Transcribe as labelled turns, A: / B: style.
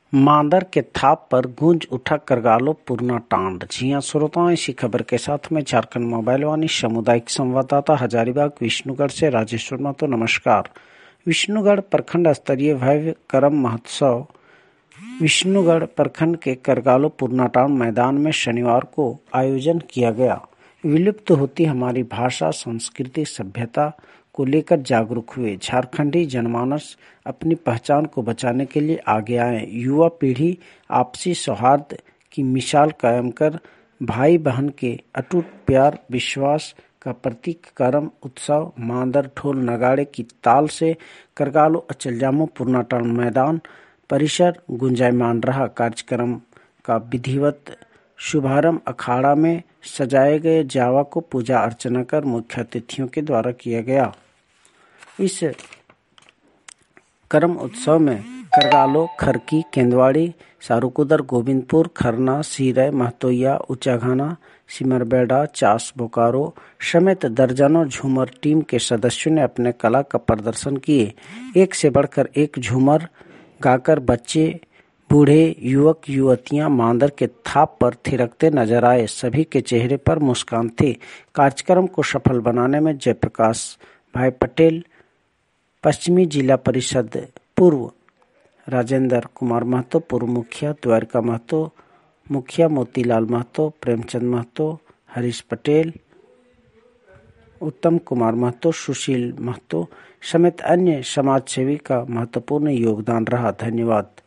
A: मांदर के थाप पर गूंज उठा करगालो पूर्णा टांड। जी हां श्रोताओं, इसी खबर के साथ में झारखंड मोबाइल वाणी सामुदायिक संवाददाता हजारीबाग विष्णुगढ़ से राजेश्वर महतो। नमस्कार। विष्णुगढ़ प्रखंड स्तरीय भव्य करम महोत्सव विष्णुगढ़ प्रखंड के करगालो पूर्णाटांड मैदान में शनिवार को आयोजन किया गया। विलुप्त होती हमारी भाषा, संस्कृति, सभ्यता को लेकर जागरूक हुए झारखंडी जनमानस अपनी पहचान को बचाने के लिए आगे आए। युवा पीढ़ी आपसी सौहार्द की मिसाल कायम कर भाई बहन के अटूट प्यार विश्वास का प्रतीक करम उत्सव मांदर ढोल नगाड़े की ताल से करगालो अचलजामो पूर्णाटांड मैदान परिसर गुंजायमान रहा। कार्यक्रम का विधिवत शुभारंभ अखाड़ा में सजाए गए जावा को पूजा अर्चना कर मुख्य अतिथियों के द्वारा किया गया। इस करम उत्सव में करगालो, खरकी, केंदवाड़ी, सारुकुदर, गोविंदपुर, खरना, सीरय, महतोया, ऊंचाघाना, सिमरबेड़ा, चास, बोकारो समेत दर्जनों झूमर टीम के सदस्यों ने अपने कला का प्रदर्शन किए। एक से बढ़कर एक झूमर गाकर बच्चे, बूढ़े, युवक युवतियां मांदर के थाप पर थिरकते नजर आए। सभी के चेहरे पर मुस्कान थी। कार्यक्रम को सफल बनाने में जयप्रकाश भाई पटेल, पश्चिमी जिला परिषद पूर्व राजेंद्र कुमार महतो, पूर्व मुखिया द्वारका महतो, मुखिया मोतीलाल महतो, प्रेमचंद महतो, हरीश पटेल, उत्तम कुमार महतो, सुशील महतो समेत अन्य समाजसेवी का महत्वपूर्ण योगदान रहा। धन्यवाद।